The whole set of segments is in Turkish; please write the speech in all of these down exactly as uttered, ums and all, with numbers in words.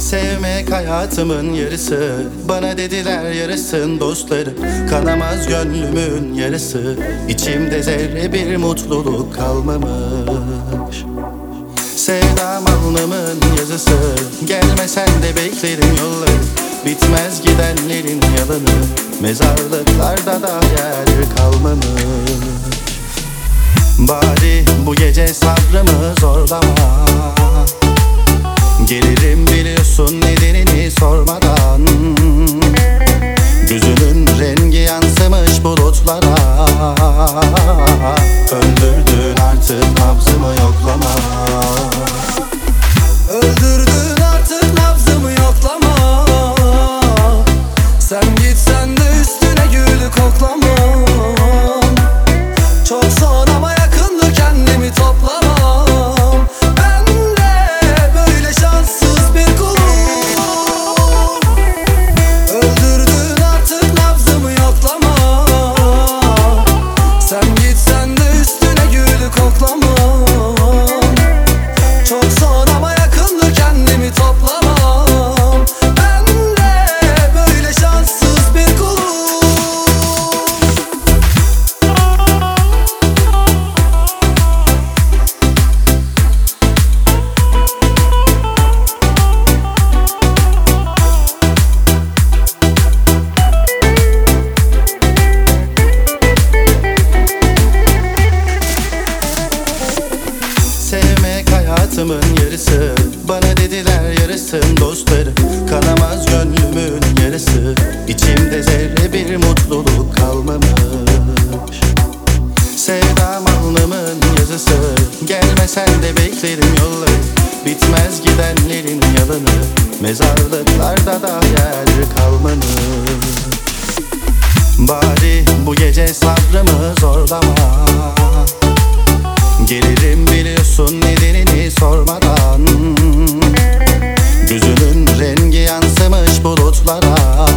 Sevmek hayatımın yarısı. Bana dediler yarısın dostları. Kanamaz gönlümün yarısı. İçimde zerre bir mutluluk kalmamış. Sevdam alnımın yazısı. Gelmesen de beklerim yolları. Bitmez gidenlerin yalanı. Mezarlıklarda da yer kalmamış. Bari bu gece sabrımı zorlama. Gelirim biliyorsun nedenini sormadan. Gözünün rengi yansımış bulutlara. Öldürdün artık nabzımı yoklama. Öldürdün artık nabzımı yoklama. Sen gitsen de üstüne gülü koklamam. Çok son ama yakındı, kendimi toplamam. Ben de böyle şanssız bir kulum. Öldürdün artık nabzımı yoklama. Sen gitsen de üstüne gülü koklamam. Çok son ama yakındı, kendimi toplamam. Ben de böyle şanssız bir kulum. Sevmek hayatımın yarısı. Bana dediler yarısın dostları. Kanamaz gönlümün yarısı. İçimde zerre bir mutluluk kalmamış. Sevdam alnımın yazısı. Gelmesen de beklerim yolları. Bitmez gidenlerin yalanı. Mezarlıklarda da yer kalmamış. Bari bu gece sabrımı zorlama. Gelirim biliyorsun nedenini sormadan. Gözünün rengi yansımış bulutlara.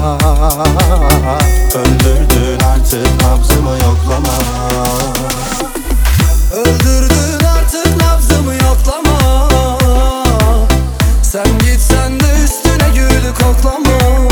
Öldürdün artık nabzımı yoklama. Öldürdün artık nabzımı yoklama. Sen gitsen de üstüne gülü koklamam.